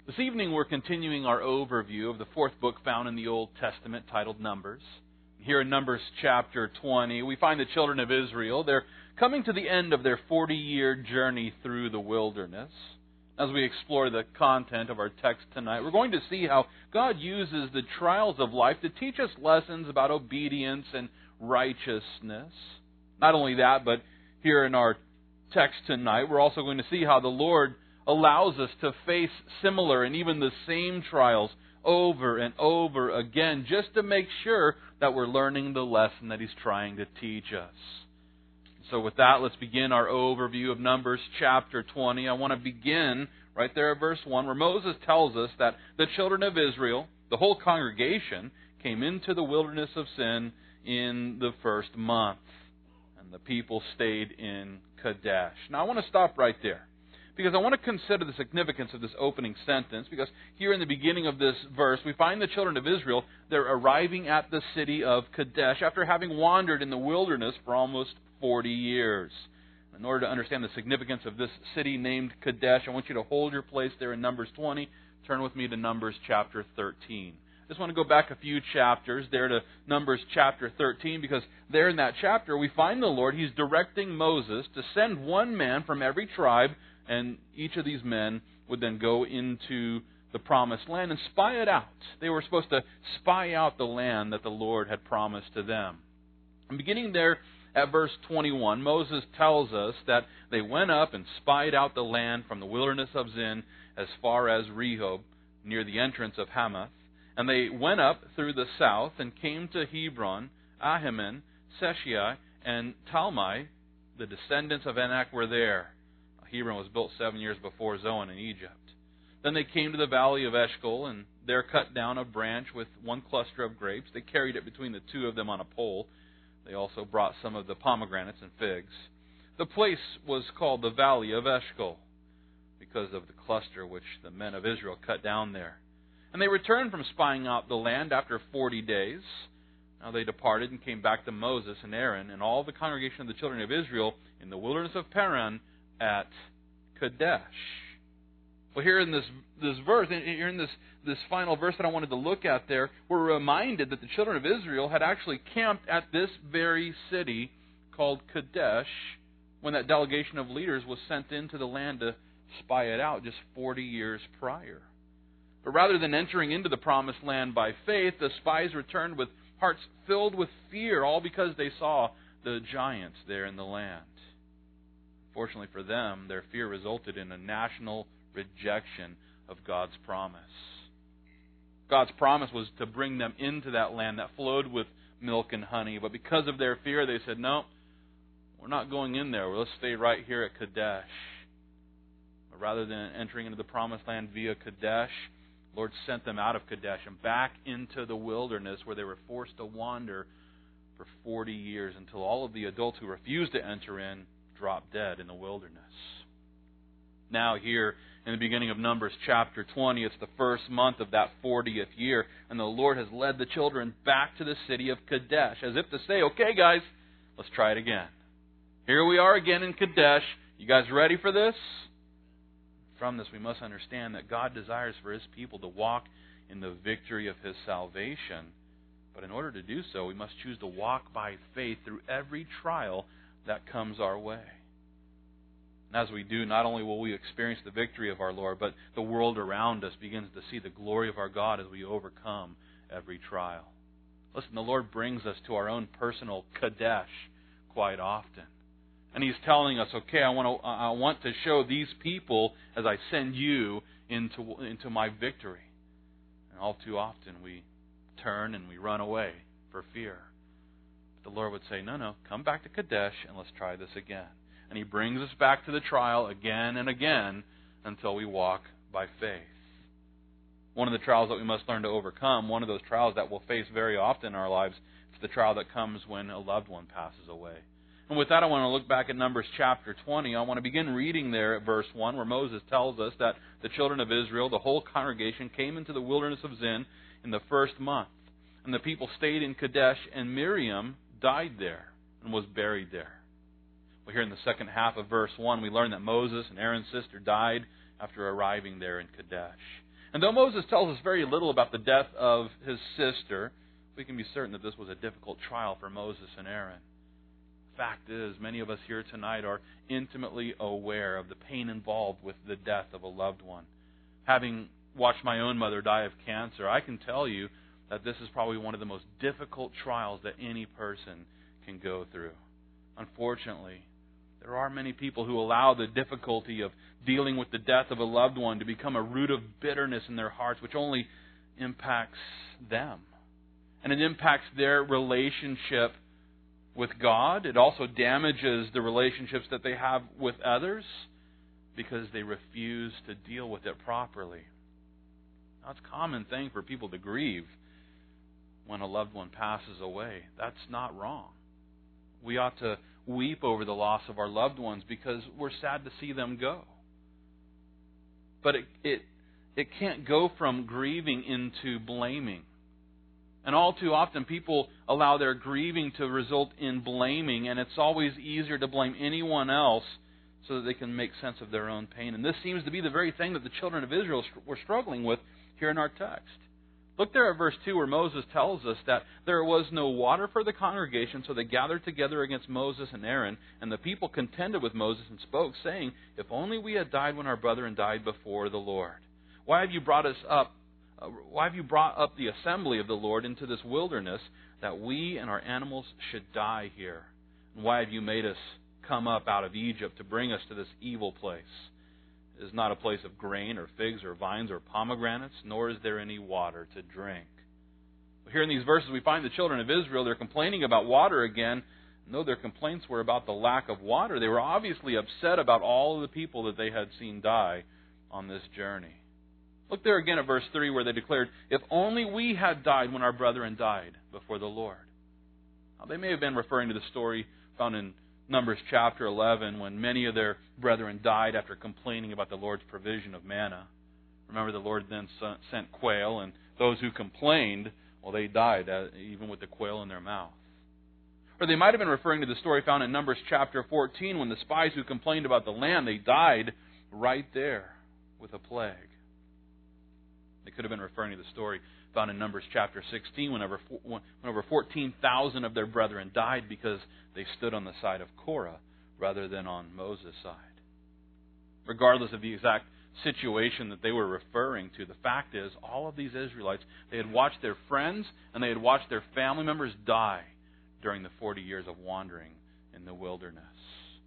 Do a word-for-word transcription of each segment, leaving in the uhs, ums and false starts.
This evening we're continuing our overview of the fourth book found in the Old Testament titled Numbers. Here in Numbers chapter twenty, we find the children of Israel. They're coming to the end of their forty-year journey through the wilderness. As we explore the content of our text tonight, we're going to see how God uses the trials of life to teach us lessons about obedience and righteousness. Not only that, but here in our text tonight, we're also going to see how the Lord allows us to face similar and even the same trials over and over again, just to make sure that we're learning the lesson that He's trying to teach us. So with that, let's begin our overview of Numbers chapter twenty. I want to begin right there at verse one, where Moses tells us that the children of Israel, the whole congregation, came into the wilderness of Sin in the first month. And the people stayed in Kadesh. Now I want to stop right there, because I want to consider the significance of this opening sentence, because here in the beginning of this verse, we find the children of Israel, they're arriving at the city of Kadesh after having wandered in the wilderness for almost forty years. In order to understand the significance of this city named Kadesh, I want you to hold your place there in Numbers twenty. Turn with me to Numbers chapter thirteen. I just want to go back a few chapters there to Numbers chapter thirteen, because there in that chapter we find the Lord, He's directing Moses to send one man from every tribe, and each of these men would then go into the promised land and spy it out. They were supposed to spy out the land that the Lord had promised to them. And beginning there at verse twenty-one, Moses tells us that they went up and spied out the land from the wilderness of Zin as far as Rehob, near the entrance of Hamath. And they went up through the south and came to Hebron, Ahiman, Sheshai, and Talmai. The descendants of Anak were there. Hebron was built seven years before Zoan in Egypt. Then they came to the valley of Eshcol, and there cut down a branch with one cluster of grapes. They carried it between the two of them on a pole. They also brought some of the pomegranates and figs. The place was called the valley of Eshcol, because of the cluster which the men of Israel cut down there. And they returned from spying out the land after forty days. Now they departed and came back to Moses and Aaron and all the congregation of the children of Israel in the wilderness of Paran at Kadesh. Well, here in this this verse, here in this, this final verse that I wanted to look at there, we're reminded that the children of Israel had actually camped at this very city called Kadesh when that delegation of leaders was sent into the land to spy it out just forty years prior. But rather than entering into the promised land by faith, the spies returned with hearts filled with fear, all because they saw the giants there in the land. Fortunately for them, their fear resulted in a national rejection of God's promise. God's promise was to bring them into that land that flowed with milk and honey. But because of their fear, they said, no, we're not going in there. Let's stay right here at Kadesh. But rather than entering into the promised land via Kadesh, the Lord sent them out of Kadesh and back into the wilderness, where they were forced to wander for forty years until all of the adults who refused to enter in dropped dead in the wilderness. Now here in the beginning of Numbers chapter twenty, it's the first month of that fortieth year, and the Lord has led the children back to the city of Kadesh, as if to say, okay guys, let's try it again. Here we are again in Kadesh. You guys ready for this? From this we must understand that God desires for His people to walk in the victory of His salvation. But in order to do so, we must choose to walk by faith through every trial that comes our way. And as we do, not only will we experience the victory of our Lord, but the world around us begins to see the glory of our God as we overcome every trial. Listen, the Lord brings us to our own personal Kadesh quite often. And He's telling us, okay, I want to I want to show these people as I send you into, into my victory. And all too often we turn and we run away for fear. But the Lord would say, no, no, come back to Kadesh and let's try this again. And He brings us back to the trial again and again until we walk by faith. One of the trials that we must learn to overcome, one of those trials that we'll face very often in our lives, is the trial that comes when a loved one passes away. And with that, I want to look back at Numbers chapter twenty. I want to begin reading there at verse one, where Moses tells us that the children of Israel, the whole congregation, came into the wilderness of Zin in the first month. And the people stayed in Kadesh, and Miriam died there and was buried there. Well, here in the second half of verse one, we learn that Moses and Aaron's sister died after arriving there in Kadesh. And though Moses tells us very little about the death of his sister, we can be certain that this was a difficult trial for Moses and Aaron. Fact is, many of us here tonight are intimately aware of the pain involved with the death of a loved one. Having watched my own mother die of cancer, I can tell you that this is probably one of the most difficult trials that any person can go through. Unfortunately, there are many people who allow the difficulty of dealing with the death of a loved one to become a root of bitterness in their hearts, which only impacts them. And it impacts their relationship with God. It also damages the relationships that they have with others because they refuse to deal with it properly. Now, it's a common thing for people to grieve when a loved one passes away. That's not wrong. We ought to weep over the loss of our loved ones because we're sad to see them go. But it it, it can't go from grieving into blaming. And all too often people allow their grieving to result in blaming, and it's always easier to blame anyone else so that they can make sense of their own pain. And this seems to be the very thing that the children of Israel were struggling with here in our text. Look there at verse two where Moses tells us that there was no water for the congregation, so they gathered together against Moses and Aaron, and the people contended with Moses and spoke, saying, "If only we had died when our brethren died before the Lord. Why have you brought us up Uh, why have you brought up the assembly of the Lord into this wilderness, that we and our animals should die here? And why have you made us come up out of Egypt to bring us to this evil place? It is not a place of grain or figs or vines or pomegranates, nor is there any water to drink." Here in these verses we find the children of Israel, they're complaining about water again. And though their complaints were about the lack of water, they were obviously upset about all of the people that they had seen die on this journey. Look there again at verse three where they declared, "If only we had died when our brethren died before the Lord." Now, they may have been referring to the story found in Numbers chapter eleven when many of their brethren died after complaining about the Lord's provision of manna. Remember, the Lord then sent quail, and those who complained, well, they died even with the quail in their mouth. Or they might have been referring to the story found in Numbers chapter fourteen when the spies who complained about the land, they died right there with a plague. They could have been referring to the story found in Numbers chapter sixteen when over, when over fourteen thousand of their brethren died because they stood on the side of Korah rather than on Moses' side. Regardless of the exact situation that they were referring to, the fact is all of these Israelites, they had watched their friends and they had watched their family members die during the forty years of wandering in the wilderness.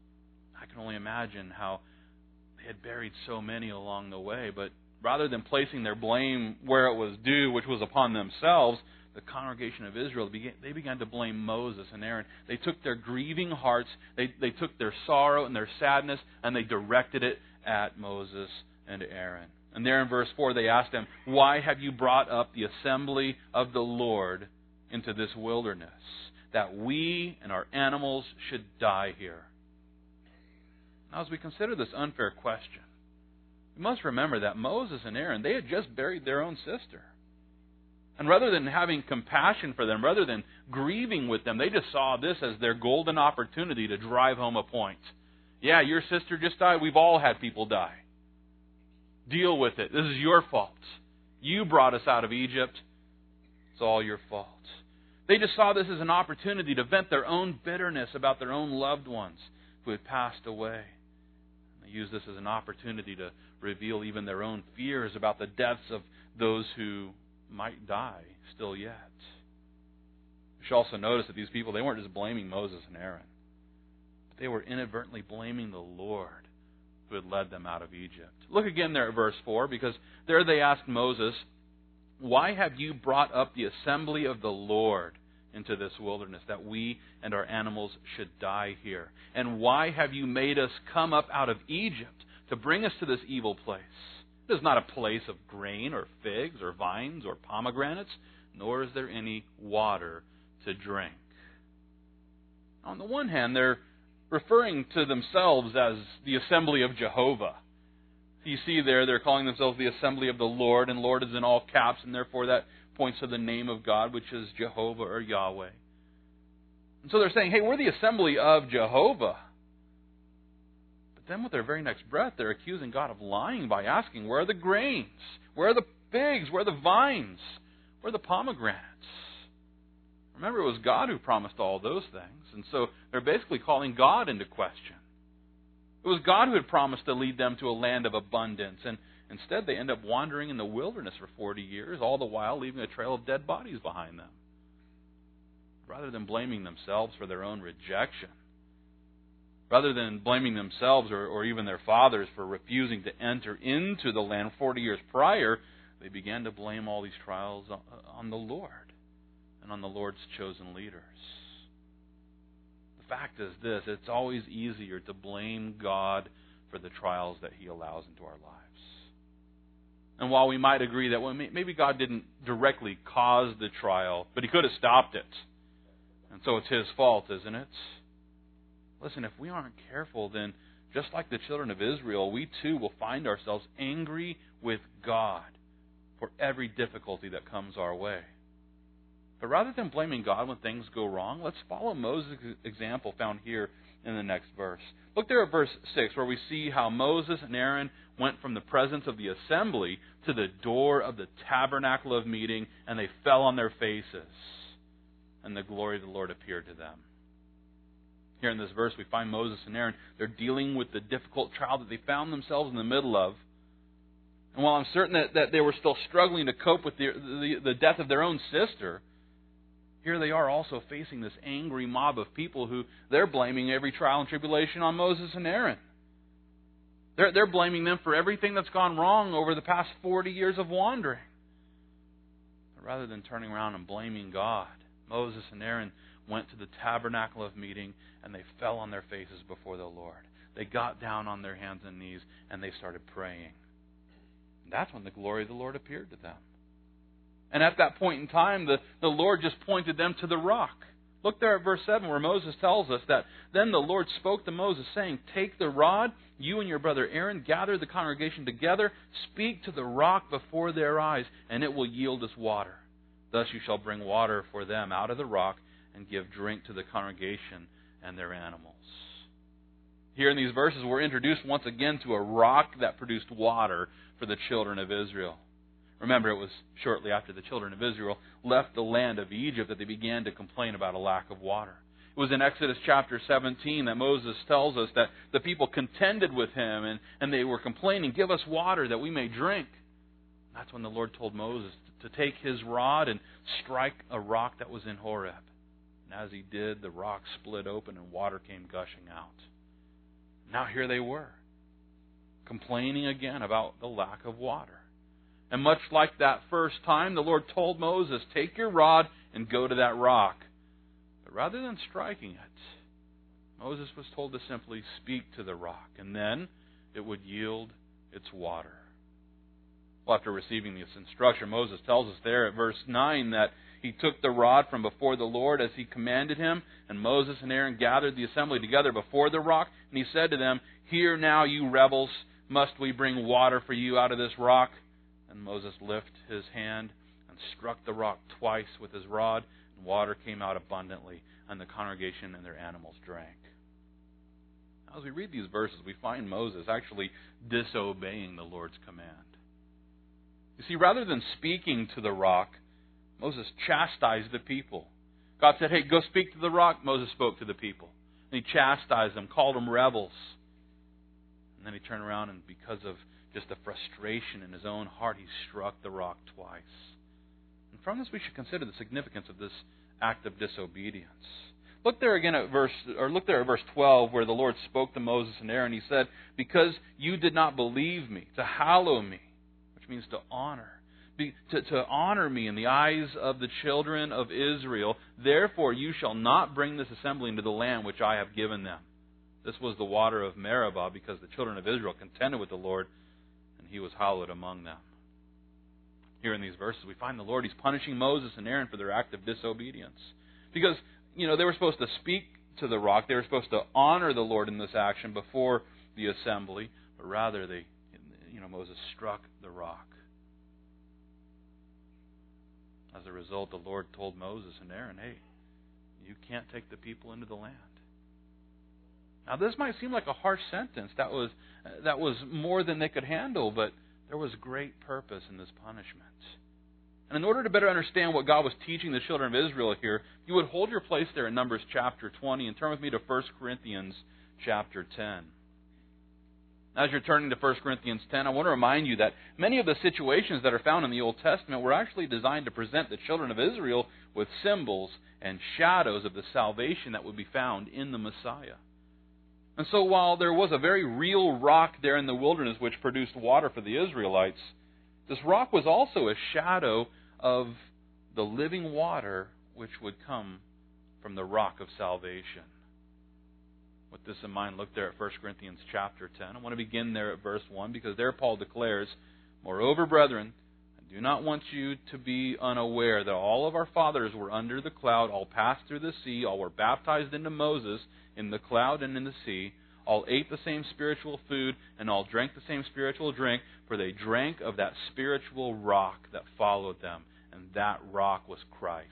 I can only imagine how they had buried so many along the way, but rather than placing their blame where it was due, which was upon themselves, the congregation of Israel, began, they began to blame Moses and Aaron. They took their grieving hearts, they, they took their sorrow and their sadness, and they directed it at Moses and Aaron. And there in verse four, they asked them, "Why have you brought up the assembly of the Lord into this wilderness, that we and our animals should die here?" Now, as we consider this unfair question, we must remember that Moses and Aaron, they had just buried their own sister. And rather than having compassion for them, rather than grieving with them, they just saw this as their golden opportunity to drive home a point. Yeah, your sister just died. We've all had people die. Deal with it. This is your fault. You brought us out of Egypt. It's all your fault. They just saw this as an opportunity to vent their own bitterness about their own loved ones who had passed away. They used this as an opportunity to reveal even their own fears about the deaths of those who might die still yet. We should also notice that these people, they weren't just blaming Moses and Aaron, but they were inadvertently blaming the Lord who had led them out of Egypt. Look again there at verse four, because there they asked Moses, "Why have you brought up the assembly of the Lord into this wilderness, that we and our animals should die here? And why have you made us come up out of Egypt to bring us to this evil place? It is not a place of grain or figs or vines or pomegranates, nor is there any water to drink." On the one hand, they're referring to themselves as the assembly of Jehovah. You see there, they're calling themselves the assembly of the Lord, and Lord is in all caps, and therefore that points to the name of God, which is Jehovah or Yahweh. And so they're saying, hey, we're the assembly of Jehovah. But then with their very next breath, they're accusing God of lying by asking, where are the grains? Where are the figs? Where are the vines? Where are the pomegranates? Remember, it was God who promised all those things. And so they're basically calling God into question. It was God who had promised to lead them to a land of abundance. And instead they end up wandering in the wilderness for forty years, all the while leaving a trail of dead bodies behind them. Rather than blaming themselves for their own rejection, rather than blaming themselves or, or even their fathers for refusing to enter into the land forty years prior, they began to blame all these trials on the Lord and on the Lord's chosen leaders. The fact is this: it's always easier to blame God for the trials that He allows into our lives. And while we might agree that well, maybe God didn't directly cause the trial, but He could have stopped it. And so it's His fault, isn't it? Listen, if we aren't careful, then just like the children of Israel, we too will find ourselves angry with God for every difficulty that comes our way. But rather than blaming God when things go wrong, let's follow Moses' example found here in the next verse. Look there at verse six, where we see how Moses and Aaron went from the presence of the assembly to the door of the tabernacle of meeting, and they fell on their faces, and the glory of the Lord appeared to them. Here in this verse, we find Moses and Aaron. They're dealing with the difficult trial that they found themselves in the middle of. And while I'm certain that, that they were still struggling to cope with the, the, the death of their own sister, here they are also facing this angry mob of people who they're blaming every trial and tribulation on Moses and Aaron. They're, they're blaming them for everything that's gone wrong over the past forty years of wandering. But rather than turning around and blaming God, Moses and Aaron went to the tabernacle of meeting and they fell on their faces before the Lord. They got down on their hands and knees and they started praying. And that's when the glory of the Lord appeared to them. And at that point in time, the, the Lord just pointed them to the rock. Look there at verse seven, where Moses tells us that, "Then the Lord spoke to Moses, saying, Take the rod, you and your brother Aaron, gather the congregation together, speak to the rock before their eyes, and it will yield us water. Thus you shall bring water for them out of the rock, and give drink to the congregation and their animals." Here in these verses, we're introduced once again to a rock that produced water for the children of Israel. Remember, it was shortly after the children of Israel left the land of Egypt that they began to complain about a lack of water. It was in Exodus chapter seventeen that Moses tells us that the people contended with him and, and they were complaining, "Give us water that we may drink." That's when the Lord told Moses to take his rod and strike a rock that was in Horeb. And as he did, the rock split open and water came gushing out. Now here they were, complaining again about the lack of water. And much like that first time, the Lord told Moses, "Take your rod and go to that rock." But rather than striking it, Moses was told to simply speak to the rock, and then it would yield its water. Well, after receiving this instruction, Moses tells us there at verse nine that he took the rod from before the Lord as he commanded him, and Moses and Aaron gathered the assembly together before the rock, and he said to them, "Hear now, you rebels, must we bring water for you out of this rock?" And Moses lifted his hand and struck the rock twice with his rod, and water came out abundantly, and the congregation and their animals drank. As we read these verses, we find Moses actually disobeying the Lord's command. You see, rather than speaking to the rock, Moses chastised the people. God said, "Hey, go speak to the rock." Moses spoke to the people. And he chastised them, called them rebels. And then he turned around and because of just the frustration in his own heart, he struck the rock twice. And from this we should consider the significance of this act of disobedience. Look there again at verse, or look there at verse twelve, where the Lord spoke to Moses and Aaron. He said, "Because you did not believe me, to hallow me," which means to honor, be, to, to honor me in the eyes of the children of Israel, "therefore you shall not bring this assembly into the land which I have given them." This was the water of Meribah, because the children of Israel contended with the Lord, and he was hallowed among them. Here in these verses, we find the Lord, he's punishing Moses and Aaron for their act of disobedience. Because, you know, they were supposed to speak to the rock. They were supposed to honor the Lord in this action before the assembly. But rather, they, you know, Moses struck the rock. As a result, the Lord told Moses and Aaron, "Hey, you can't take the people into the land." Now, this might seem like a harsh sentence. That was that was more than they could handle, but there was great purpose in this punishment. And in order to better understand what God was teaching the children of Israel here, you would hold your place there in Numbers chapter twenty and turn with me to First Corinthians chapter ten. As you're turning to First Corinthians ten, I want to remind you that many of the situations that are found in the Old Testament were actually designed to present the children of Israel with symbols and shadows of the salvation that would be found in the Messiah. And so while there was a very real rock there in the wilderness which produced water for the Israelites, this rock was also a shadow of the living water which would come from the rock of salvation. With this in mind, look there at First Corinthians chapter ten. I want to begin there at verse one because there Paul declares, "Moreover, brethren, I do not want you to be unaware that all of our fathers were under the cloud, all passed through the sea, all were baptized into Moses in the cloud and in the sea, all ate the same spiritual food, and all drank the same spiritual drink, for they drank of that spiritual rock that followed them, and that rock was Christ."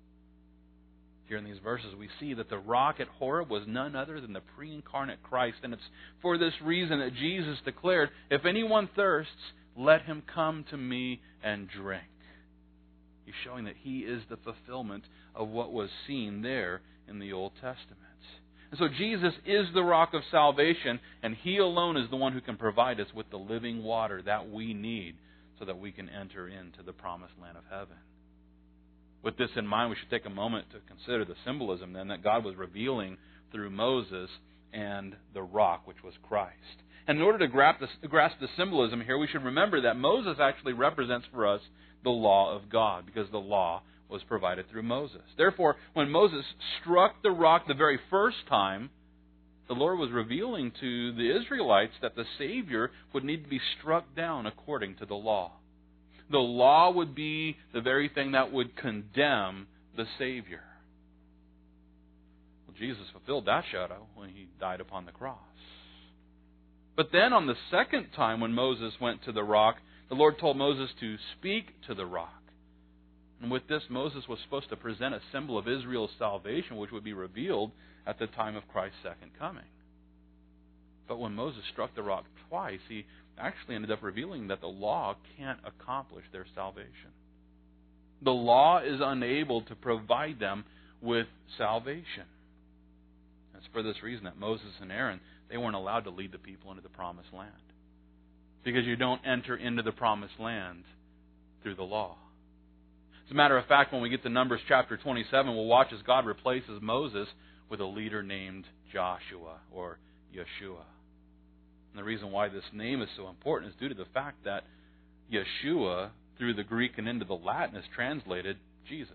Here in these verses, we see that the rock at Horeb was none other than the pre-incarnate Christ, and it's for this reason that Jesus declared, "If anyone thirsts, let him come to me and drink." He's showing that He is the fulfillment of what was seen there in the Old Testament. And so Jesus is the rock of salvation, and He alone is the one who can provide us with the living water that we need so that we can enter into the promised land of heaven. With this in mind, we should take a moment to consider the symbolism then that God was revealing through Moses and the rock, which was Christ. And in order to grasp the, grasp the symbolism here, we should remember that Moses actually represents for us the law of God, because the law was provided through Moses. Therefore, when Moses struck the rock the very first time, the Lord was revealing to the Israelites that the Savior would need to be struck down according to the law. The law would be the very thing that would condemn the Savior. Well, Jesus fulfilled that shadow when He died upon the cross. But then on the second time when Moses went to the rock, the Lord told Moses to speak to the rock. And with this, Moses was supposed to present a symbol of Israel's salvation, which would be revealed at the time of Christ's second coming. But when Moses struck the rock twice, he actually ended up revealing that the law can't accomplish their salvation. The law is unable to provide them with salvation. It's for this reason that Moses and Aaron, they weren't allowed to lead the people into the promised land. Because you don't enter into the promised land through the law. As a matter of fact, when we get to Numbers chapter twenty-seven, we'll watch as God replaces Moses with a leader named Joshua or Yeshua. And the reason why this name is so important is due to the fact that Yeshua, through the Greek and into the Latin, is translated Jesus.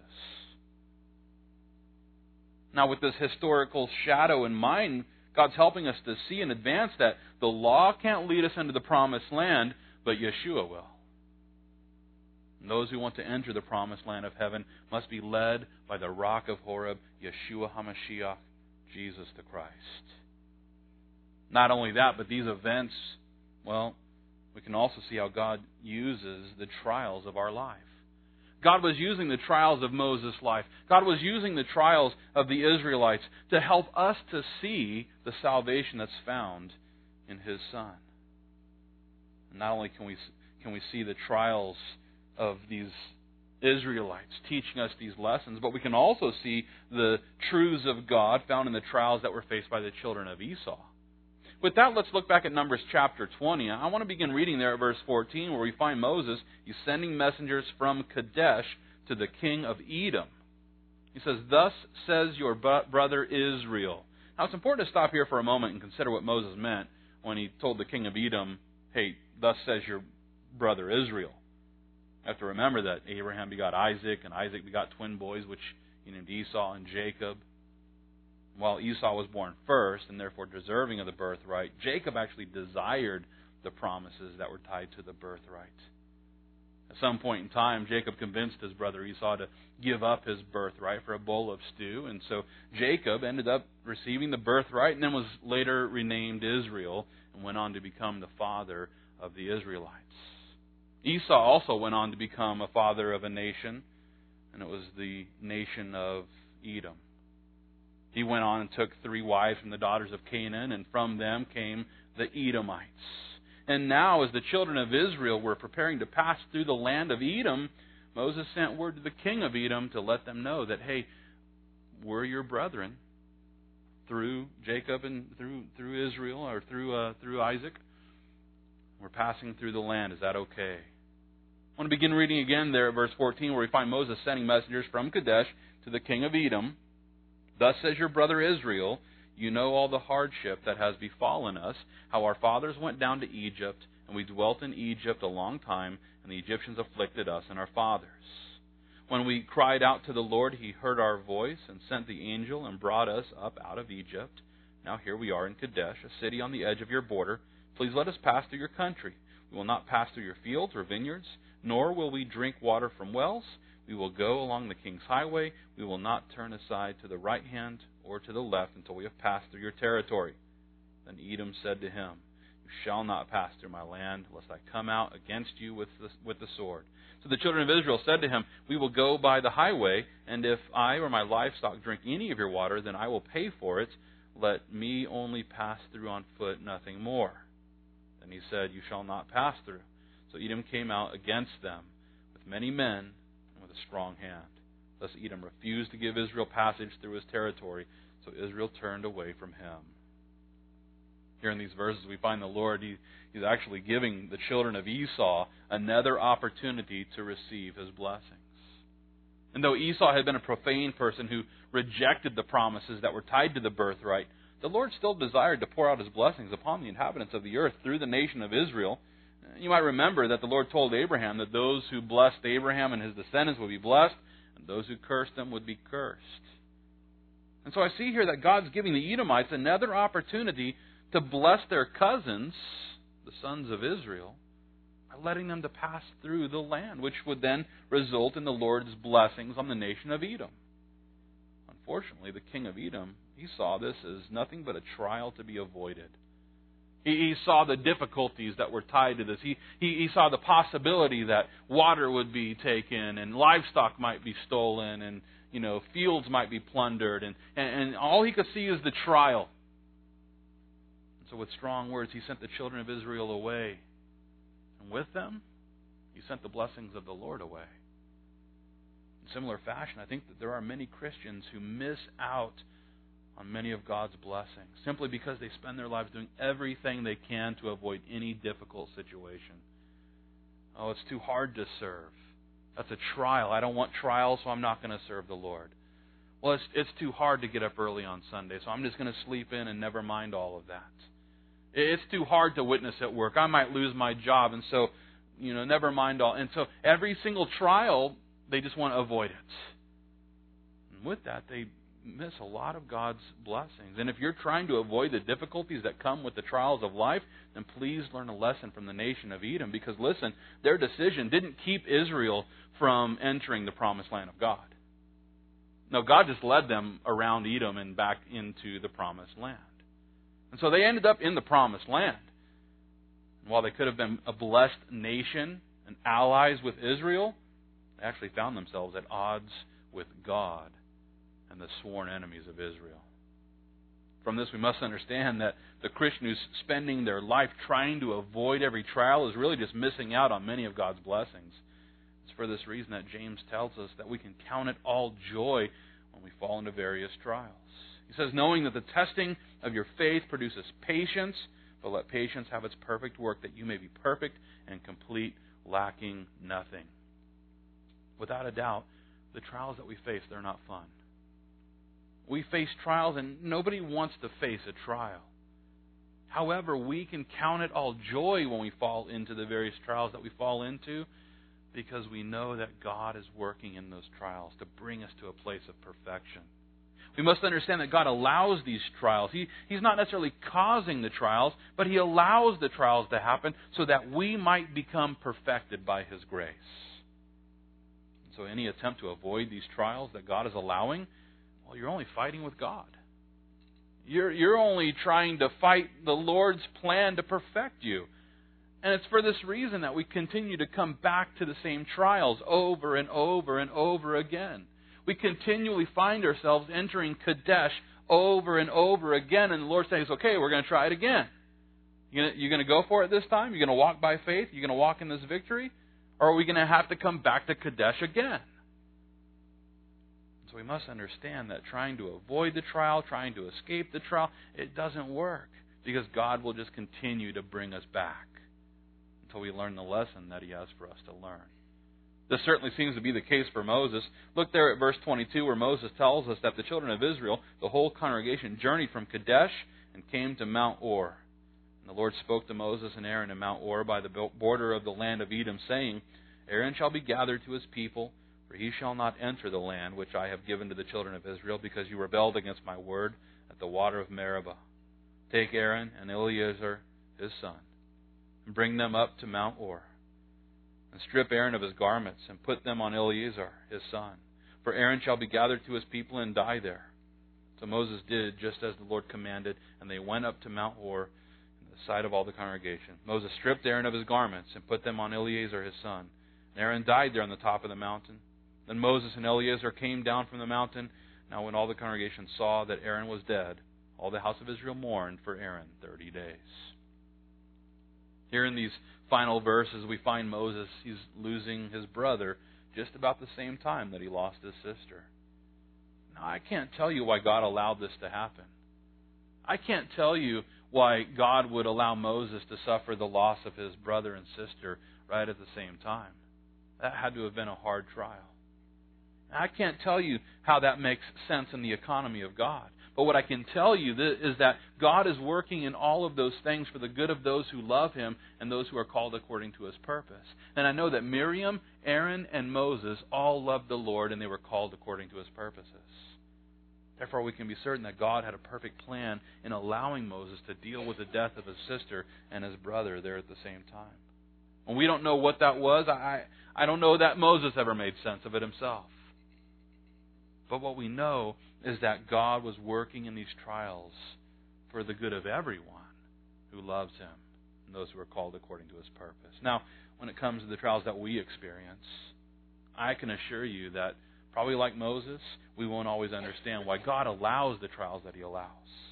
Now, with this historical shadow in mind, God's helping us to see in advance that the law can't lead us into the promised land, but Yeshua will. And those who want to enter the promised land of heaven must be led by the rock of Horeb, Yeshua HaMashiach, Jesus the Christ. Not only that, but these events, well, we can also see how God uses the trials of our life. God was using the trials of Moses' life. God was using the trials of the Israelites to help us to see the salvation that's found in His Son. And not only can we can we see the trials of these Israelites teaching us these lessons, but we can also see the truths of God found in the trials that were faced by the children of Esau. With that, let's look back at Numbers chapter twenty. I want to begin reading there at verse fourteen, where we find Moses, he's sending messengers from Kadesh to the king of Edom. He says, "Thus says your brother Israel." Now, it's important to stop here for a moment and consider what Moses meant when he told the king of Edom, "Hey, thus says your brother Israel." You have to remember that Abraham begot Isaac, and Isaac begot twin boys, which he named Esau and Jacob. While Esau was born first, and therefore deserving of the birthright, Jacob actually desired the promises that were tied to the birthright. At some point in time, Jacob convinced his brother Esau to give up his birthright for a bowl of stew, and so Jacob ended up receiving the birthright and then was later renamed Israel and went on to become the father of the Israelites. Esau also went on to become a father of a nation, and it was the nation of Edom. He went on and took three wives from the daughters of Canaan, and from them came the Edomites. And now, as the children of Israel were preparing to pass through the land of Edom, Moses sent word to the king of Edom to let them know that, hey, we're your brethren through Jacob and through through Israel or through uh, through Isaac. We're passing through the land. Is that okay? I want to begin reading again there at verse fourteen, where we find Moses sending messengers from Kadesh to the king of Edom. Thus says your brother Israel, you know all the hardship that has befallen us, how our fathers went down to Egypt, and we dwelt in Egypt a long time, and the Egyptians afflicted us and our fathers. When we cried out to the Lord, He heard our voice and sent the angel and brought us up out of Egypt. Now here we are in Kadesh, a city on the edge of your border. Please let us pass through your country. We will not pass through your fields or vineyards, nor will we drink water from wells. We will go along the king's highway. We will not turn aside to the right hand or to the left until we have passed through your territory. Then Edom said to him, you shall not pass through my land, lest I come out against you with the, with the sword. So the children of Israel said to him, we will go by the highway, and if I or my livestock drink any of your water, then I will pay for it. Let me only pass through on foot, nothing more. Then he said, you shall not pass through. So Edom came out against them with many men and with a strong hand. Thus Edom refused to give Israel passage through his territory, so Israel turned away from him. Here in these verses we find the Lord, he, He's actually giving the children of Esau another opportunity to receive His blessings. And though Esau had been a profane person who rejected the promises that were tied to the birthright, the Lord still desired to pour out His blessings upon the inhabitants of the earth through the nation of Israel. You might remember that the Lord told Abraham that those who blessed Abraham and his descendants would be blessed, and those who cursed them would be cursed. And so I see here that God's giving the Edomites another opportunity to bless their cousins, the sons of Israel, by letting them to pass through the land, which would then result in the Lord's blessings on the nation of Edom. Unfortunately, the king of Edom, he saw this as nothing but a trial to be avoided. He, he saw the difficulties that were tied to this. He, he, he saw the possibility that water would be taken and livestock might be stolen and, you know, fields might be plundered. And, and, and all he could see is the trial. And so with strong words, he sent the children of Israel away. And with them, he sent the blessings of the Lord away. In similar fashion, I think that there are many Christians who miss out on many of God's blessings simply because they spend their lives doing everything they can to avoid any difficult situation. Oh, it's too hard to serve. That's a trial. I don't want trials, so I'm not going to serve the Lord. Well, it's, it's too hard to get up early on Sunday, so I'm just going to sleep in and never mind all of that. It's too hard to witness at work. I might lose my job, and so, you know, never mind all. And so every single trial, they just want to avoid it. And with that, they miss a lot of God's blessings. And if you're trying to avoid the difficulties that come with the trials of life, then please learn a lesson from the nation of Edom. Because listen, their decision didn't keep Israel from entering the promised land of God. No, God just led them around Edom and back into the promised land. And so they ended up in the promised land. And while they could have been a blessed nation and allies with Israel, they actually found themselves at odds with God and the sworn enemies of Israel. From this, we must understand that the Christian who's spending their life trying to avoid every trial is really just missing out on many of God's blessings. It's for this reason that James tells us that we can count it all joy when we fall into various trials. He says, knowing that the testing of your faith produces patience, but let patience have its perfect work, that you may be perfect and complete, lacking nothing. Without a doubt, the trials that we face, they're not fun. We face trials, and nobody wants to face a trial. However, we can count it all joy when we fall into the various trials that we fall into, because we know that God is working in those trials to bring us to a place of perfection. We must understand that God allows these trials. He, he's not necessarily causing the trials, but He allows the trials to happen so that we might become perfected by His grace. So any attempt to avoid these trials that God is allowing, well, you're only fighting with God. You're, you're only trying to fight the Lord's plan to perfect you. And it's for this reason that we continue to come back to the same trials over and over and over again. We continually find ourselves entering Kadesh over and over again, and the Lord says, okay, we're going to try it again. You gonna, you going to go for it this time? You going to walk by faith? You going to walk in this victory? Or are we going to have to come back to Kadesh again? So we must understand that trying to avoid the trial, trying to escape the trial, it doesn't work, because God will just continue to bring us back until we learn the lesson that He has for us to learn. This certainly seems to be the case for Moses. Look there at verse twenty-two, where Moses tells us that the children of Israel, the whole congregation, journeyed from Kadesh and came to Mount Or. And the Lord spoke to Moses and Aaron in Mount Or by the border of the land of Edom, saying, Aaron shall be gathered to his people, for he shall not enter the land which I have given to the children of Israel, because you rebelled against my word at the water of Meribah. Take Aaron and Eleazar his son, and bring them up to Mount Or, and strip Aaron of his garments, and put them on Eleazar his son. For Aaron shall be gathered to his people and die there. So Moses did just as the Lord commanded, and they went up to Mount Or in the sight of all the congregation. Moses stripped Aaron of his garments, and put them on Eleazar his son. And Aaron died there on the top of the mountain. Then Moses and Eleazar came down from the mountain. Now when all the congregation saw that Aaron was dead, all the house of Israel mourned for Aaron thirty days. Here in these final verses, we find Moses, he's losing his brother just about the same time that he lost his sister. Now, I can't tell you why God allowed this to happen. I can't tell you why God would allow Moses to suffer the loss of his brother and sister right at the same time. That had to have been a hard trial. I can't tell you how that makes sense in the economy of God. But what I can tell you is that God is working in all of those things for the good of those who love Him and those who are called according to His purpose. And I know that Miriam, Aaron, and Moses all loved the Lord, and they were called according to His purposes. Therefore, we can be certain that God had a perfect plan in allowing Moses to deal with the death of his sister and his brother there at the same time. And we don't know what that was. I, I don't know that Moses ever made sense of it himself. But what we know is that God was working in these trials for the good of everyone who loves Him and those who are called according to His purpose. Now, when it comes to the trials that we experience, I can assure you that probably like Moses, we won't always understand why God allows the trials that He allows.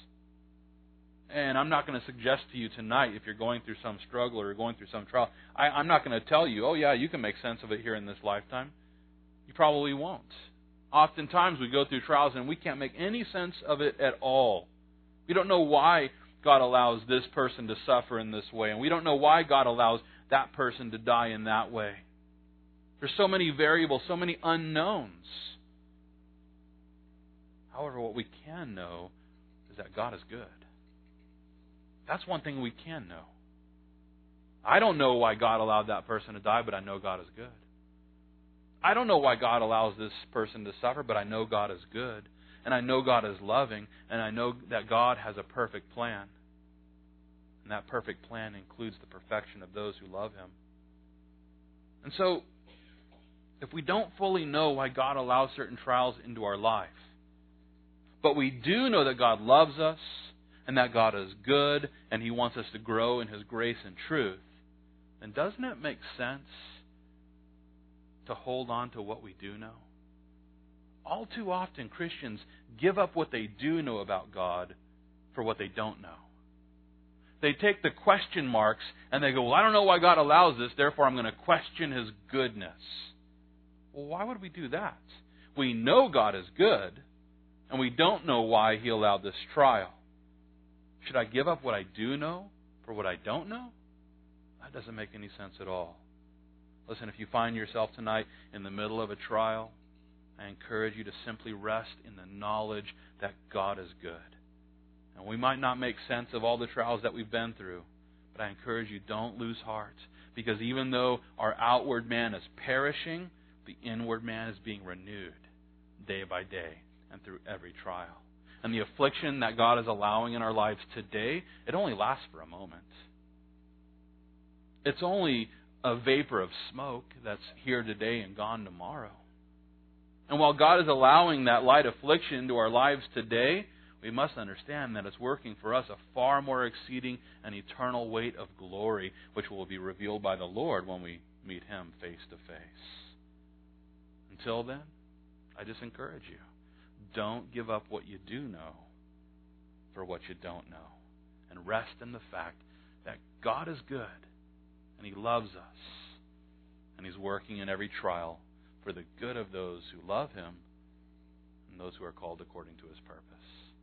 And I'm not going to suggest to you tonight, if you're going through some struggle or going through some trial, I, I'm not going to tell you, oh yeah, you can make sense of it here in this lifetime. You probably won't. Oftentimes we go through trials and we can't make any sense of it at all. We don't know why God allows this person to suffer in this way, and we don't know why God allows that person to die in that way. There's so many variables, so many unknowns. However, what we can know is that God is good. That's one thing we can know. I don't know why God allowed that person to die, but I know God is good. I don't know why God allows this person to suffer, but I know God is good. And I know God is loving. And I know that God has a perfect plan. And that perfect plan includes the perfection of those who love Him. And so, if we don't fully know why God allows certain trials into our life, but we do know that God loves us, and that God is good, and He wants us to grow in His grace and truth, then doesn't it make sense to hold on to what we do know? All too often, Christians give up what they do know about God for what they don't know. They take the question marks and they go, well, I don't know why God allows this, therefore I'm going to question His goodness. Well, why would we do that? We know God is good, and we don't know why He allowed this trial. Should I give up what I do know for what I don't know? That doesn't make any sense at all. Listen, if you find yourself tonight in the middle of a trial, I encourage you to simply rest in the knowledge that God is good. And we might not make sense of all the trials that we've been through, but I encourage you, don't lose heart. Because even though our outward man is perishing, the inward man is being renewed day by day and through every trial. And the affliction that God is allowing in our lives today, it only lasts for a moment. It's only a vapor of smoke that's here today and gone tomorrow. And while God is allowing that light affliction into our lives today, we must understand that it's working for us a far more exceeding and eternal weight of glory, which will be revealed by the Lord when we meet Him face to face. Until then, I just encourage you, don't give up what you do know for what you don't know. And rest in the fact that God is good, and He loves us, and He's working in every trial for the good of those who love Him and those who are called according to His purpose.